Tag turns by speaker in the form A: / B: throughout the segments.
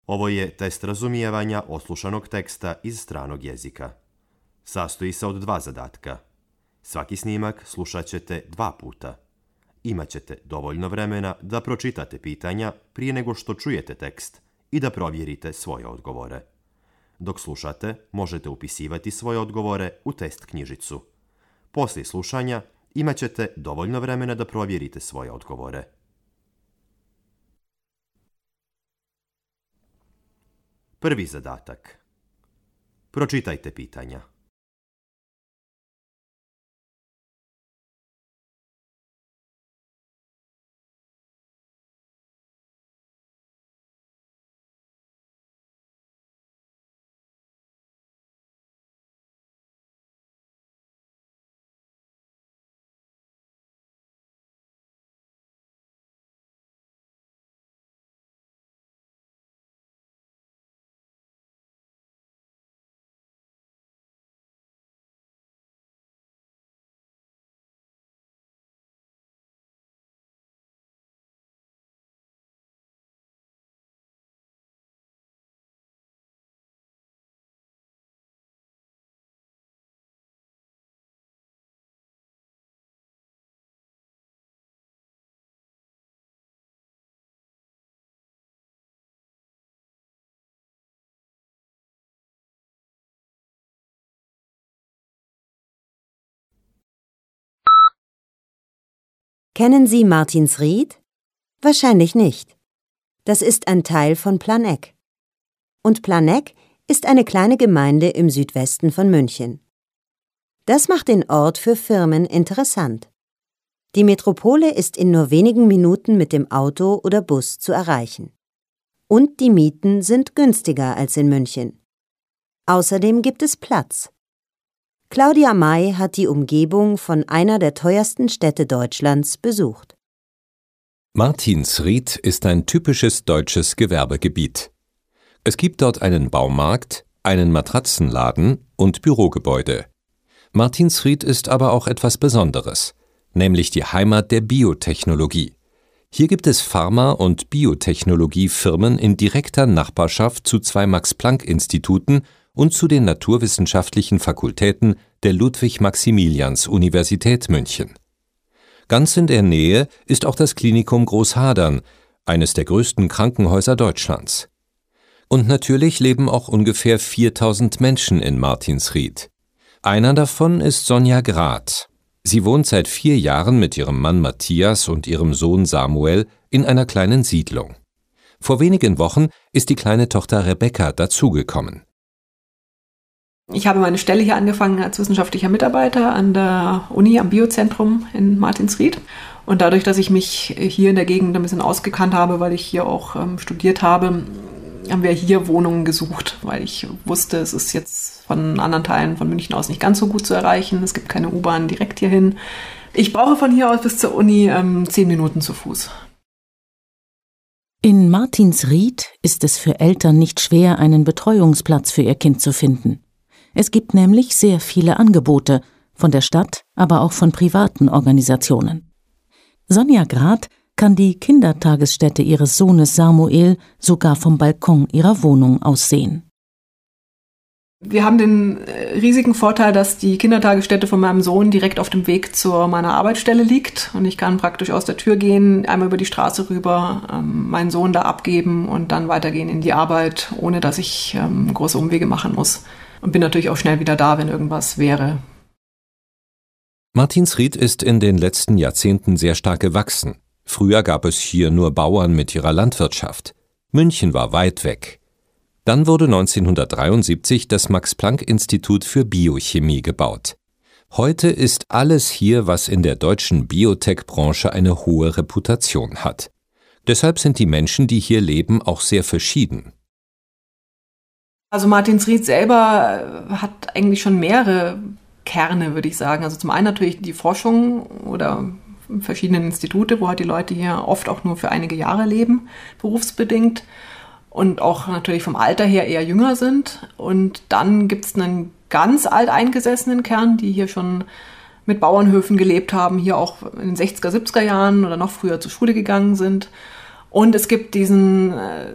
A: Ovo je test razumijevanja odslušanog teksta iz stranog jezika. Sastoji se od 2 zadatka. Svaki snimak slušat ćete 2 puta. Imaćete dovoljno vremena da pročitate pitanja prije nego što čujete tekst i da provjerite svoje odgovore. Dok slušate, možete upisivati svoje odgovore u test knjižicu. Poslije slušanja imaćete dovoljno vremena da provjerite svoje odgovore. Prvi zadatak. Pročitajte pitanja.
B: Kennen Sie Martinsried? Wahrscheinlich nicht. Das ist ein Teil von Planegg. Und Planegg ist eine kleine Gemeinde im Südwesten von München. Das macht den Ort für Firmen interessant. Die Metropole ist in nur wenigen Minuten mit dem Auto oder Bus zu erreichen. Und die Mieten sind günstiger als in München. Außerdem gibt es Platz. Claudia May hat die Umgebung von einer der teuersten Städte Deutschlands besucht.
C: Martinsried ist ein typisches deutsches Gewerbegebiet. Es gibt dort einen Baumarkt, einen Matratzenladen und Bürogebäude. Martinsried ist aber auch etwas Besonderes, nämlich die Heimat der Biotechnologie. Hier gibt es Pharma- und Biotechnologiefirmen in direkter Nachbarschaft zu 2 Max-Planck-Instituten und zu den naturwissenschaftlichen Fakultäten der Ludwig-Maximilians-Universität München. Ganz in der Nähe ist auch das Klinikum Großhadern, eines der größten Krankenhäuser Deutschlands. Und natürlich leben auch ungefähr 4000 Menschen in Martinsried. Einer davon ist Sonja Grad. Sie wohnt seit 4 Jahren mit ihrem Mann Matthias und ihrem Sohn Samuel in einer kleinen Siedlung. Vor wenigen Wochen ist die kleine Tochter Rebecca dazugekommen.
D: Ich habe meine Stelle hier angefangen als wissenschaftlicher Mitarbeiter an der Uni am Biozentrum in Martinsried. Und dadurch, dass ich mich hier in der Gegend ein bisschen ausgekannt habe, weil ich hier auch studiert habe, haben wir hier Wohnungen gesucht, weil ich wusste, es ist jetzt von anderen Teilen von München aus nicht ganz so gut zu erreichen. Es gibt keine U-Bahn direkt hierhin. Ich brauche von hier aus bis zur Uni 10 Minuten zu Fuß.
E: In Martinsried ist es für Eltern nicht schwer, einen Betreuungsplatz für ihr Kind zu finden. Es gibt nämlich sehr viele Angebote, von der Stadt, aber auch von privaten Organisationen. Sonja Grad kann die Kindertagesstätte ihres Sohnes Samuel sogar vom Balkon ihrer Wohnung aus sehen.
D: Wir haben den riesigen Vorteil, dass die Kindertagesstätte von meinem Sohn direkt auf dem Weg zu meiner Arbeitsstelle liegt. Und ich kann praktisch aus der Tür gehen, einmal über die Straße rüber, meinen Sohn da abgeben und dann weitergehen in die Arbeit, ohne dass ich große Umwege machen muss. Und bin natürlich auch schnell wieder da, wenn irgendwas wäre.
C: Martinsried ist in den letzten Jahrzehnten sehr stark gewachsen. Früher gab es hier nur Bauern mit ihrer Landwirtschaft. München war weit weg. Dann wurde 1973 das Max-Planck-Institut für Biochemie gebaut. Heute ist alles hier, was in der deutschen Biotech-Branche eine hohe Reputation hat. Deshalb sind die Menschen, die hier leben, auch sehr verschieden.
D: Also Martinsried selber hat eigentlich schon mehrere Kerne, würde ich sagen. Also zum einen natürlich die Forschung oder verschiedene Institute, wo halt die Leute hier oft auch nur für einige Jahre leben, berufsbedingt. Und auch natürlich vom Alter her eher jünger sind. Und dann gibt es einen ganz alteingesessenen Kern, die hier schon mit Bauernhöfen gelebt haben, hier auch in den 60er, 70er Jahren oder noch früher zur Schule gegangen sind. Und es gibt diesen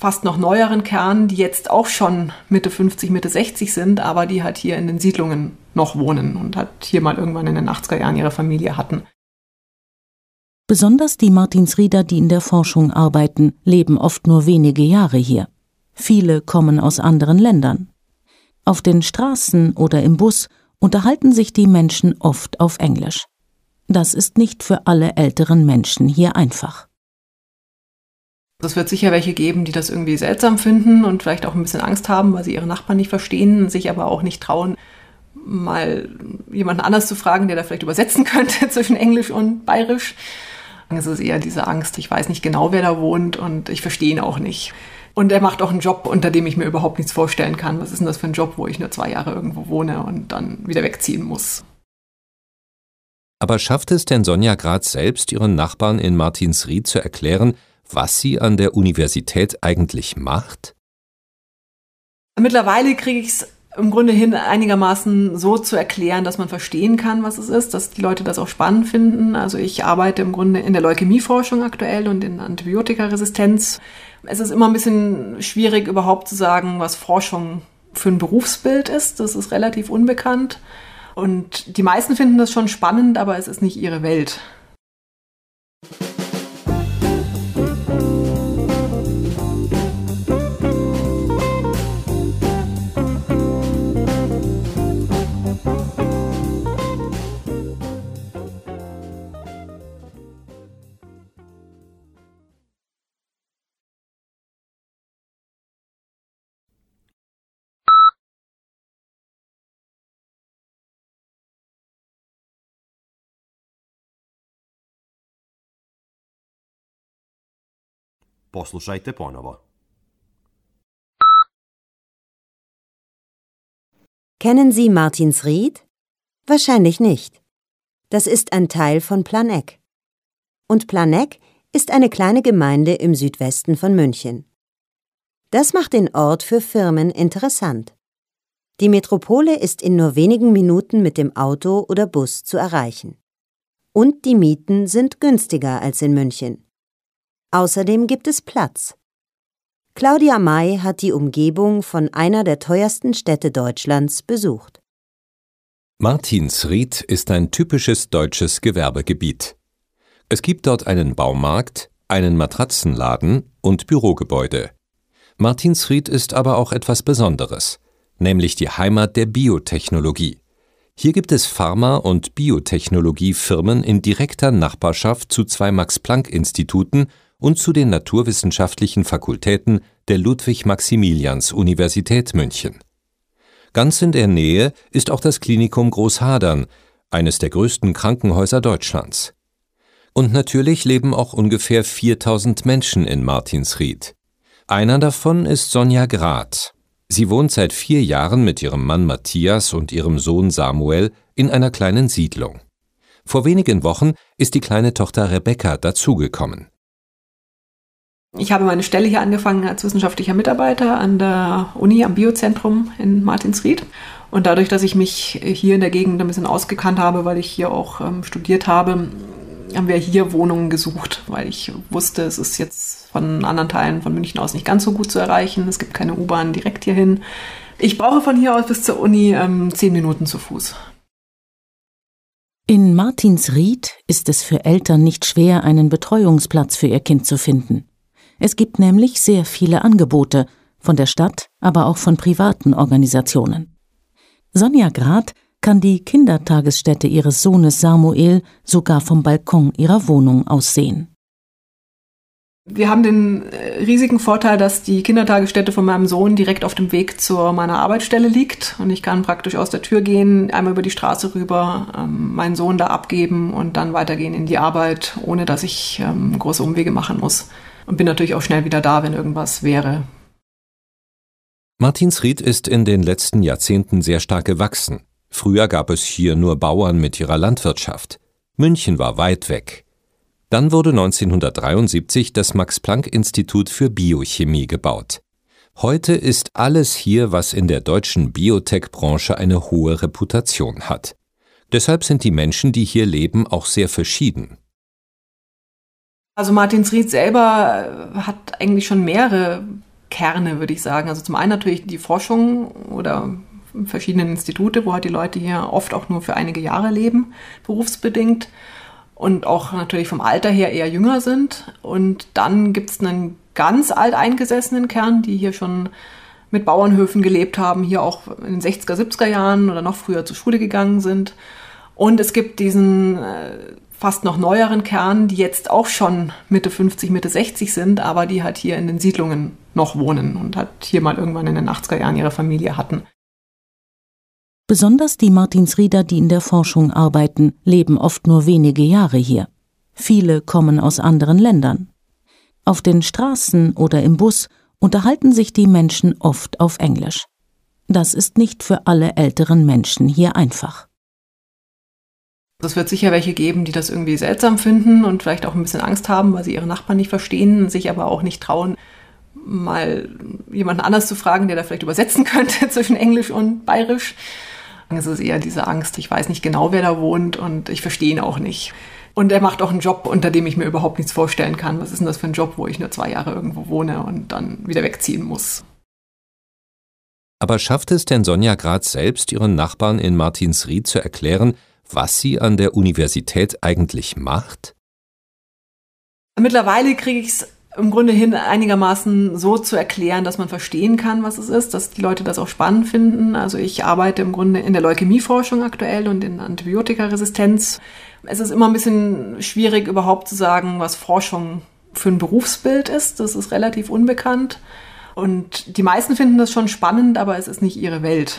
D: fast noch neueren Kern, die jetzt auch schon Mitte 50, Mitte 60 sind, aber die halt hier in den Siedlungen noch wohnen und halt hier mal irgendwann in den 80er Jahren ihre Familie hatten.
E: Besonders die Martinsrieder, die in der Forschung arbeiten, leben oft nur wenige Jahre hier. Viele kommen aus anderen Ländern. Auf den Straßen oder im Bus unterhalten sich die Menschen oft auf Englisch. Das ist nicht für alle älteren Menschen hier einfach.
D: Es wird sicher welche geben, die das irgendwie seltsam finden und vielleicht auch ein bisschen Angst haben, weil sie ihre Nachbarn nicht verstehen, sich aber auch nicht trauen, mal jemanden anders zu fragen, der da vielleicht übersetzen könnte zwischen Englisch und Bayerisch. Es ist eher diese Angst, ich weiß nicht genau, wer da wohnt und ich verstehe ihn auch nicht. Und er macht auch einen Job, unter dem ich mir überhaupt nichts vorstellen kann. Was ist denn das für ein Job, wo ich nur 2 Jahre irgendwo wohne und dann wieder wegziehen muss?
C: Aber schafft es denn Sonja Grath selbst, ihren Nachbarn in Martinsried zu erklären, was sie an der Universität eigentlich macht?
D: Mittlerweile kriege ich es im Grunde hin, einigermaßen so zu erklären, dass man verstehen kann, was es ist, dass die Leute das auch spannend finden. Also ich arbeite im Grunde in der Leukämieforschung aktuell und in Antibiotikaresistenz. Es ist immer ein bisschen schwierig, überhaupt zu sagen, was Forschung für ein Berufsbild ist. Das ist relativ unbekannt. Und die meisten finden das schon spannend, aber es ist nicht ihre Welt.
A: Poslušajte ponovo.
B: Kennen Sie Martinsried? Wahrscheinlich nicht. Das ist ein Teil von Planegg. Und Planegg ist eine kleine Gemeinde im Südwesten von München. Das macht den Ort für Firmen interessant. Die Metropole ist in nur wenigen Minuten mit dem Auto oder Bus zu erreichen. Und die Mieten sind günstiger als in München. Außerdem gibt es Platz. Claudia May hat die Umgebung von einer der teuersten Städte Deutschlands besucht.
C: Martinsried ist ein typisches deutsches Gewerbegebiet. Es gibt dort einen Baumarkt, einen Matratzenladen und Bürogebäude. Martinsried ist aber auch etwas Besonderes, nämlich die Heimat der Biotechnologie. Hier gibt es Pharma- und Biotechnologiefirmen in direkter Nachbarschaft zu 2 Max-Planck-Instituten und zu den naturwissenschaftlichen Fakultäten der Ludwig-Maximilians-Universität München. Ganz in der Nähe ist auch das Klinikum Großhadern, eines der größten Krankenhäuser Deutschlands. Und natürlich leben auch ungefähr 4000 Menschen in Martinsried. Einer davon ist Sonja Grath. Sie wohnt seit 4 Jahren mit ihrem Mann Matthias und ihrem Sohn Samuel in einer kleinen Siedlung. Vor wenigen Wochen ist die kleine Tochter Rebecca dazugekommen.
D: Ich habe meine Stelle hier angefangen als wissenschaftlicher Mitarbeiter an der Uni am Biozentrum in Martinsried. Und dadurch, dass ich mich hier in der Gegend ein bisschen ausgekannt habe, weil ich hier auch studiert habe, haben wir hier Wohnungen gesucht, weil ich wusste, es ist jetzt von anderen Teilen von München aus nicht ganz so gut zu erreichen. Es gibt keine U-Bahn direkt hierhin. Ich brauche von hier aus bis zur Uni 10 Minuten zu Fuß.
E: In Martinsried ist es für Eltern nicht schwer, einen Betreuungsplatz für ihr Kind zu finden. Es gibt nämlich sehr viele Angebote, von der Stadt, aber auch von privaten Organisationen. Sonja Grath kann die Kindertagesstätte ihres Sohnes Samuel sogar vom Balkon ihrer Wohnung aus sehen.
D: Wir haben den riesigen Vorteil, dass die Kindertagesstätte von meinem Sohn direkt auf dem Weg zu meiner Arbeitsstelle liegt. Und ich kann praktisch aus der Tür gehen, einmal über die Straße rüber, meinen Sohn da abgeben und dann weitergehen in die Arbeit, ohne dass ich große Umwege machen muss. Und bin natürlich auch schnell wieder da, wenn irgendwas wäre.
C: Martinsried ist in den letzten Jahrzehnten sehr stark gewachsen. Früher gab es hier nur Bauern mit ihrer Landwirtschaft. München war weit weg. Dann wurde 1973 das Max-Planck-Institut für Biochemie gebaut. Heute ist alles hier, was in der deutschen Biotech-Branche eine hohe Reputation hat. Deshalb sind die Menschen, die hier leben, auch sehr verschieden.
D: Also Martinsried selber hat eigentlich schon mehrere Kerne, würde ich sagen. Also zum einen natürlich die Forschung oder verschiedenen Institute, wo halt die Leute hier oft auch nur für einige Jahre leben, berufsbedingt. Und auch natürlich vom Alter her eher jünger sind. Und dann gibt es einen ganz alteingesessenen Kern, die hier schon mit Bauernhöfen gelebt haben, hier auch in den 60er, 70er Jahren oder noch früher zur Schule gegangen sind. Und es gibt diesen fast noch neueren Kern, die jetzt auch schon Mitte 50, Mitte 60 sind, aber die halt hier in den Siedlungen noch wohnen und halt hier mal irgendwann in den 80er Jahren ihre Familie hatten.
E: Besonders die Martinsrieder, die in der Forschung arbeiten, leben oft nur wenige Jahre hier. Viele kommen aus anderen Ländern. Auf den Straßen oder im Bus unterhalten sich die Menschen oft auf Englisch. Das ist nicht für alle älteren Menschen hier einfach.
D: Es wird sicher welche geben, die das irgendwie seltsam finden und vielleicht auch ein bisschen Angst haben, weil sie ihre Nachbarn nicht verstehen, sich aber auch nicht trauen, mal jemanden anders zu fragen, der da vielleicht übersetzen könnte zwischen Englisch und Bayerisch. Es ist eher diese Angst, ich weiß nicht genau, wer da wohnt und ich verstehe ihn auch nicht. Und er macht auch einen Job, unter dem ich mir überhaupt nichts vorstellen kann. Was ist denn das für ein Job, wo ich nur 2 Jahre irgendwo wohne und dann wieder wegziehen muss?
C: Aber schafft es denn Sonja Gratz selbst, ihren Nachbarn in Martinsried zu erklären, was sie an der Universität eigentlich macht?
D: Mittlerweile kriege ich es im Grunde hin, einigermaßen so zu erklären, dass man verstehen kann, was es ist, dass die Leute das auch spannend finden. Also ich arbeite im Grunde in der Leukämieforschung aktuell und in Antibiotikaresistenz. Es ist immer ein bisschen schwierig, überhaupt zu sagen, was Forschung für ein Berufsbild ist. Das ist relativ unbekannt. Und die meisten finden das schon spannend, aber es ist nicht ihre Welt.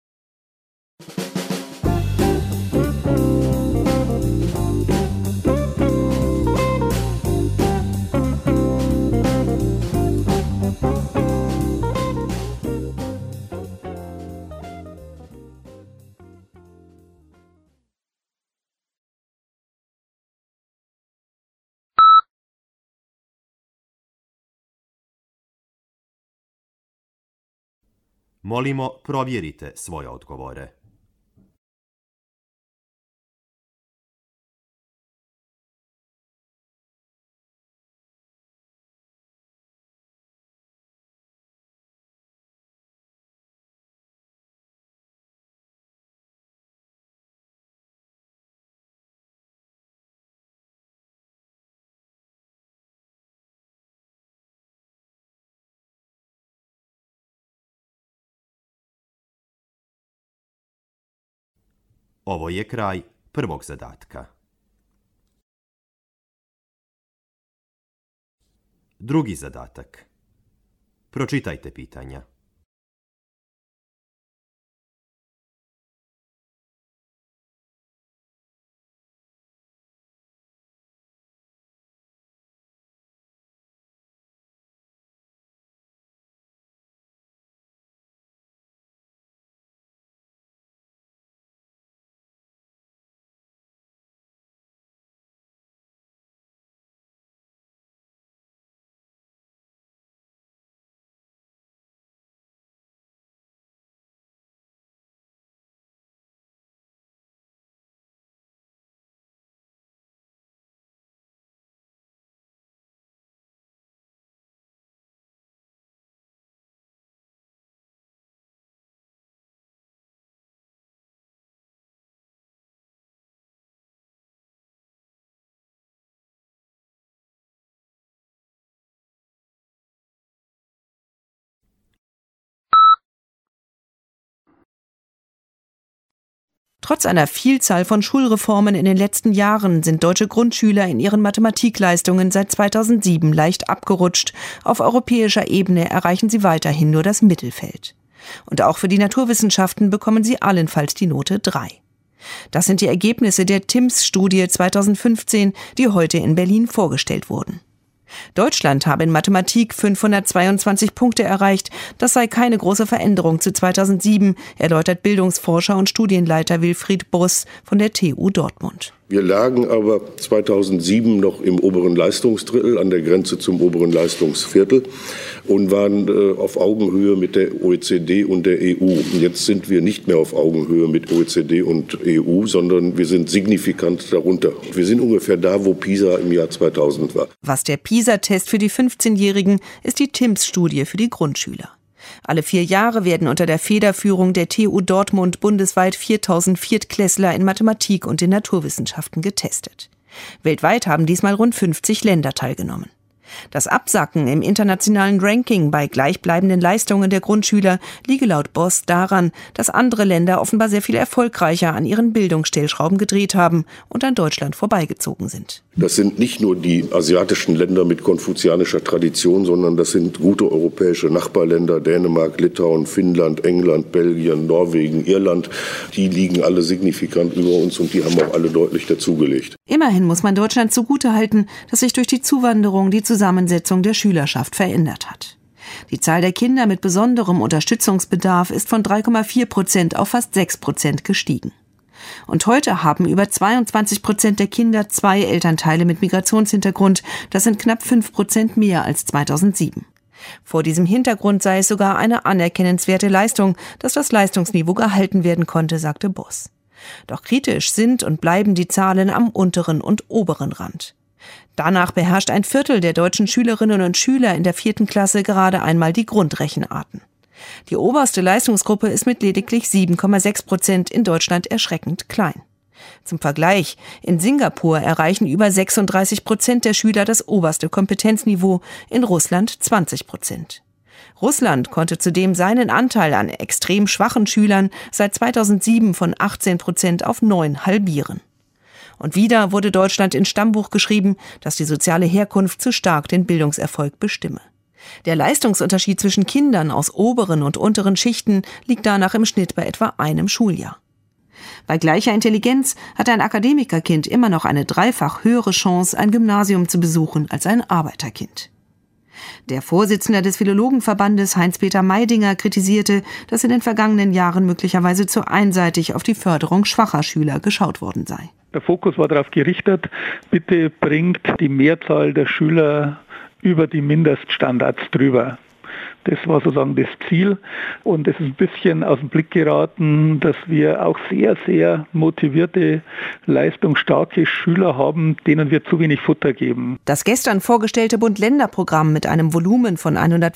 A: Molimo, provjerite svoje odgovore. Ovo je kraj prvog zadatka. Drugi zadatak. Pročitajte pitanja.
F: Trotz einer Vielzahl von Schulreformen in den letzten Jahren sind deutsche Grundschüler in ihren Mathematikleistungen seit 2007 leicht abgerutscht. Auf europäischer Ebene erreichen sie weiterhin nur das Mittelfeld. Und auch für die Naturwissenschaften bekommen sie allenfalls die Note 3. Das sind die Ergebnisse der TIMSS-Studie 2015, die heute in Berlin vorgestellt wurden. Deutschland habe in Mathematik 522 Punkte erreicht. Das sei keine große Veränderung zu 2007, erläutert Bildungsforscher und Studienleiter Wilfried Bruss von der TU Dortmund.
G: Wir lagen aber 2007 noch im oberen Leistungsdrittel, an der Grenze zum oberen Leistungsviertel und waren auf Augenhöhe mit der OECD und der EU. Und jetzt sind wir nicht mehr auf Augenhöhe mit OECD und EU, sondern wir sind signifikant darunter. Wir sind ungefähr da, wo PISA im Jahr 2000 war.
F: Was der PISA-Test für die 15-Jährigen ist die TIMSS-Studie für die Grundschüler. Alle 4 Jahre werden unter der Federführung der TU Dortmund bundesweit 4000 Viertklässler in Mathematik und den Naturwissenschaften getestet. Weltweit haben diesmal rund 50 Länder teilgenommen. Das Absacken im internationalen Ranking bei gleichbleibenden Leistungen der Grundschüler liege laut Boss daran, dass andere Länder offenbar sehr viel erfolgreicher an ihren Bildungsstellschrauben gedreht haben und an Deutschland vorbeigezogen sind.
G: Das sind nicht nur die asiatischen Länder mit konfuzianischer Tradition, sondern das sind gute europäische Nachbarländer, Dänemark, Litauen, Finnland, England, Belgien, Norwegen, Irland. Die liegen alle signifikant über uns und die haben auch alle deutlich dazugelegt.
F: Immerhin muss man Deutschland zugutehalten, dass sich durch die Zuwanderung die Zusammensetzung der Schülerschaft verändert hat. Die Zahl der Kinder mit besonderem Unterstützungsbedarf ist von 3,4% auf fast 6% gestiegen. Und heute haben über 22% der Kinder 2 Elternteile mit Migrationshintergrund. Das sind knapp 5% mehr als 2007. Vor diesem Hintergrund sei es sogar eine anerkennenswerte Leistung, dass das Leistungsniveau gehalten werden konnte, sagte Boss. Doch kritisch sind und bleiben die Zahlen am unteren und oberen Rand. Danach beherrscht ein Viertel der deutschen Schülerinnen und Schüler in der 4. Klasse gerade einmal die Grundrechenarten. Die oberste Leistungsgruppe ist mit lediglich 7,6% in Deutschland erschreckend klein. Zum Vergleich, in Singapur erreichen über 36% der Schüler das oberste Kompetenzniveau, in Russland 20%. Russland konnte zudem seinen Anteil an extrem schwachen Schülern seit 2007 von 18% auf 9 halbieren. Und wieder wurde Deutschland ins Stammbuch geschrieben, dass die soziale Herkunft zu stark den Bildungserfolg bestimme. Der Leistungsunterschied zwischen Kindern aus oberen und unteren Schichten liegt danach im Schnitt bei etwa einem Schuljahr. Bei gleicher Intelligenz hat ein Akademikerkind immer noch eine 3-fach höhere Chance, ein Gymnasium zu besuchen als ein Arbeiterkind. Der Vorsitzende des Philologenverbandes Heinz-Peter Meidinger kritisierte, dass in den vergangenen Jahren möglicherweise zu einseitig auf die Förderung schwacher Schüler geschaut worden sei.
H: Der Fokus war darauf gerichtet, bitte bringt die Mehrzahl der Schüler über die Mindeststandards drüber. Das war sozusagen das Ziel und es ist ein bisschen aus dem Blick geraten, dass wir auch sehr, sehr motivierte, leistungsstarke Schüler haben, denen wir zu wenig Futter geben.
F: Das gestern vorgestellte Bund-Länder-Programm mit einem Volumen von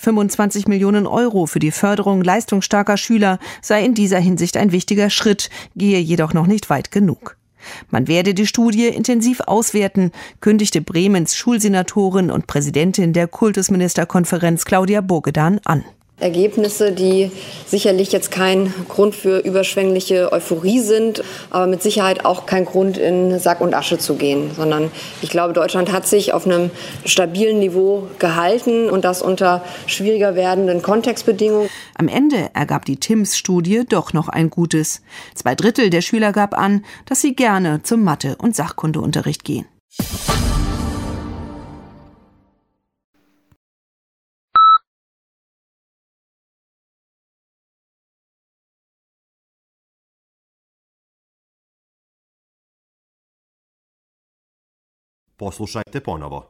F: 125 Millionen Euro für die Förderung leistungsstarker Schüler sei in dieser Hinsicht ein wichtiger Schritt, gehe jedoch noch nicht weit genug. Man werde die Studie intensiv auswerten, kündigte Bremens Schulsenatorin und Präsidentin der Kultusministerkonferenz Claudia Bogedan an.
I: Ergebnisse, die sicherlich jetzt kein Grund für überschwängliche Euphorie sind, aber mit Sicherheit auch kein Grund, in Sack und Asche zu gehen, sondern ich glaube, Deutschland hat sich auf einem stabilen Niveau gehalten und das unter schwieriger werdenden Kontextbedingungen.
F: Am Ende ergab die TIMSS-Studie doch noch ein Gutes. 2/3 der Schüler gab an, dass sie gerne zum Mathe- und Sachkundeunterricht gehen.
A: Poslušajte ponovo.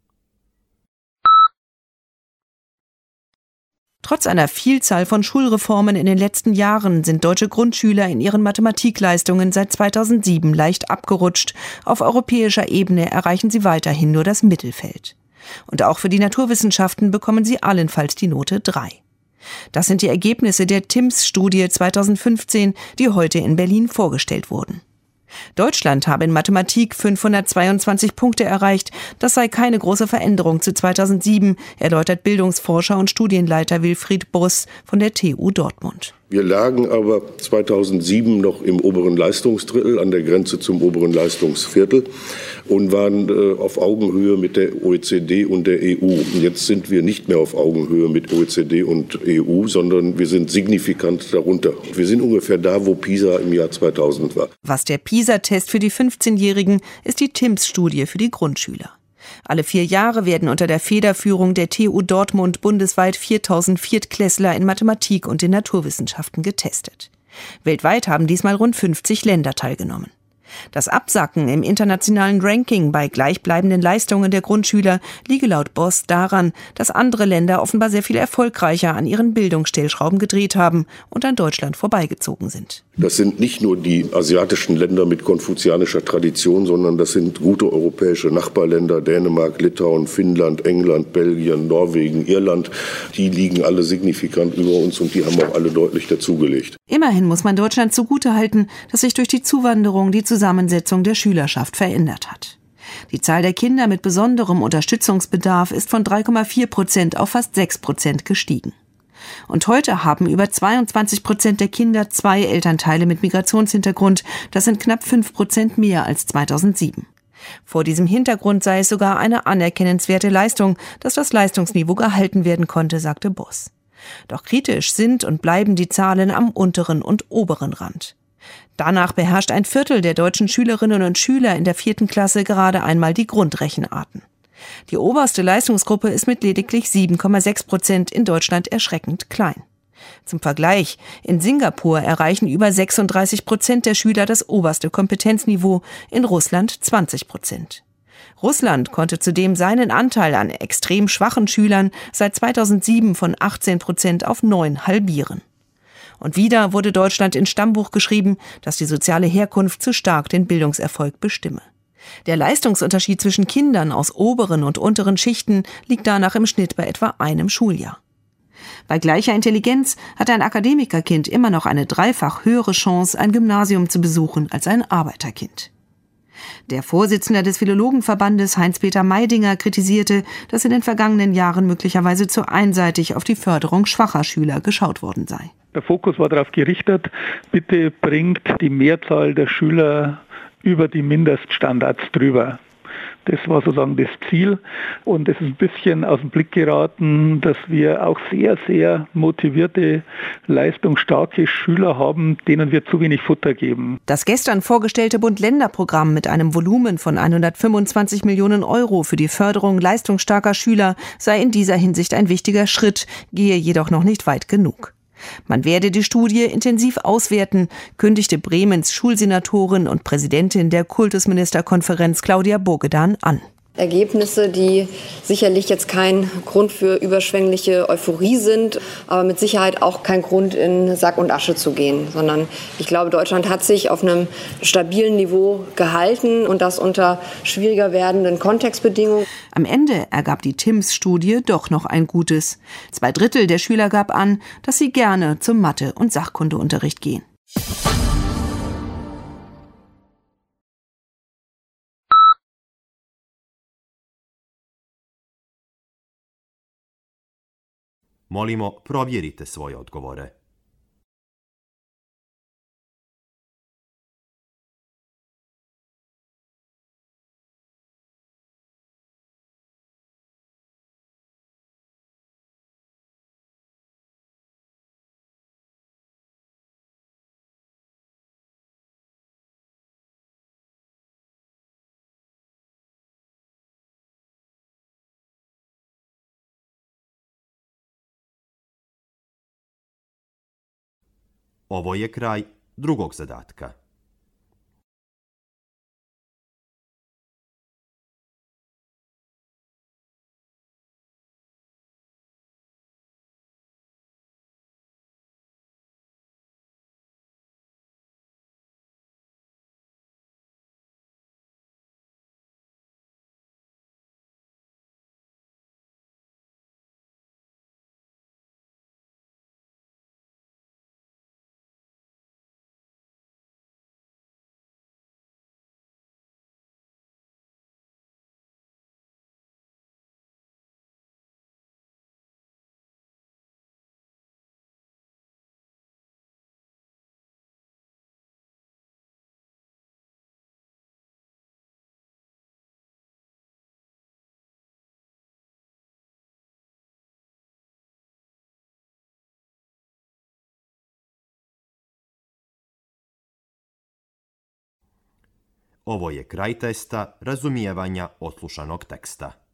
F: Trotz einer Vielzahl von Schulreformen in den letzten Jahren sind deutsche Grundschüler in ihren Mathematikleistungen seit 2007 leicht abgerutscht. Auf europäischer Ebene erreichen sie weiterhin nur das Mittelfeld. Und auch für die Naturwissenschaften bekommen sie allenfalls die Note 3. Das sind die Ergebnisse der TIMSS-Studie 2015, die heute in Berlin vorgestellt wurden. Deutschland habe in Mathematik 522 Punkte erreicht. Das sei keine große Veränderung zu 2007, erläutert Bildungsforscher und Studienleiter Wilfried Buss von der TU Dortmund.
G: Wir lagen aber 2007 noch im oberen Leistungsdrittel, an der Grenze zum oberen Leistungsviertel und waren auf Augenhöhe mit der OECD und der EU. Und jetzt sind wir nicht mehr auf Augenhöhe mit OECD und EU, sondern wir sind signifikant darunter. Wir sind ungefähr da, wo PISA im Jahr 2000 war.
F: Was der PISA-Test für die 15-Jährigen ist die TIMSS-Studie für die Grundschüler. Alle 4 Jahre werden unter der Federführung der TU Dortmund bundesweit 4000 Viertklässler in Mathematik und den Naturwissenschaften getestet. Weltweit haben diesmal rund 50 Länder teilgenommen. Das Absacken im internationalen Ranking bei gleichbleibenden Leistungen der Grundschüler liege laut Boss daran, dass andere Länder offenbar sehr viel erfolgreicher an ihren Bildungsstellschrauben gedreht haben und an Deutschland vorbeigezogen sind.
G: Das sind nicht nur die asiatischen Länder mit konfuzianischer Tradition, sondern das sind gute europäische Nachbarländer, Dänemark, Litauen, Finnland, England, Belgien, Norwegen, Irland. Die liegen alle signifikant über uns und die haben auch alle deutlich dazugelegt.
F: Immerhin muss man Deutschland zugutehalten, dass sich durch die Zuwanderung die Zusammensetzung der Schülerschaft verändert hat. Die Zahl der Kinder mit besonderem Unterstützungsbedarf ist von 3,4% auf fast 6% gestiegen. Und heute haben über 22% der Kinder 2 Elternteile mit Migrationshintergrund. Das sind knapp 5% mehr als 2007. Vor diesem Hintergrund sei es sogar eine anerkennenswerte Leistung, dass das Leistungsniveau gehalten werden konnte, sagte Boss. Doch kritisch sind und bleiben die Zahlen am unteren und oberen Rand. Danach beherrscht ein Viertel der deutschen Schülerinnen und Schüler in der 4. Klasse gerade einmal die Grundrechenarten. Die oberste Leistungsgruppe ist mit lediglich 7,6% in Deutschland erschreckend klein. Zum Vergleich, in Singapur erreichen über 36% der Schüler das oberste Kompetenzniveau, in Russland 20%. Russland konnte zudem seinen Anteil an extrem schwachen Schülern seit 2007 von 18% auf 9 halbieren. Und wieder wurde Deutschland ins Stammbuch geschrieben, dass die soziale Herkunft zu stark den Bildungserfolg bestimme. Der Leistungsunterschied zwischen Kindern aus oberen und unteren Schichten liegt danach im Schnitt bei etwa einem Schuljahr. Bei gleicher Intelligenz hat ein Akademikerkind immer noch eine dreifach höhere Chance, ein Gymnasium zu besuchen als ein Arbeiterkind. Der Vorsitzende des Philologenverbandes Heinz-Peter Meidinger kritisierte, dass in den vergangenen Jahren möglicherweise zu einseitig auf die Förderung schwacher Schüler geschaut worden sei.
H: Der Fokus war darauf gerichtet, bitte bringt die Mehrzahl der Schüler über die Mindeststandards drüber. Das war sozusagen das Ziel und es ist ein bisschen aus dem Blick geraten, dass wir auch sehr, sehr motivierte, leistungsstarke Schüler haben, denen wir zu wenig Futter geben.
F: Das gestern vorgestellte Bund-Länder-Programm mit einem Volumen von 125 Millionen Euro für die Förderung leistungsstarker Schüler sei in dieser Hinsicht ein wichtiger Schritt, gehe jedoch noch nicht weit genug. Man werde die Studie intensiv auswerten, kündigte Bremens Schulsenatorin und Präsidentin der Kultusministerkonferenz Claudia Bogedan an.
I: Ergebnisse, die sicherlich jetzt kein Grund für überschwängliche Euphorie sind, aber mit Sicherheit auch kein Grund, in Sack und Asche zu gehen, sondern ich glaube, Deutschland hat sich auf einem stabilen Niveau gehalten und das unter schwieriger werdenden Kontextbedingungen.
F: Am Ende ergab die TIMSS-Studie doch noch ein Gutes. 2/3 der Schüler gab an, dass sie gerne zum Mathe- und Sachkundeunterricht gehen.
A: Molimo, provjerite svoje odgovore. Ovo je kraj drugog zadatka. Ovo je kraj testa razumijevanja odslušanog teksta.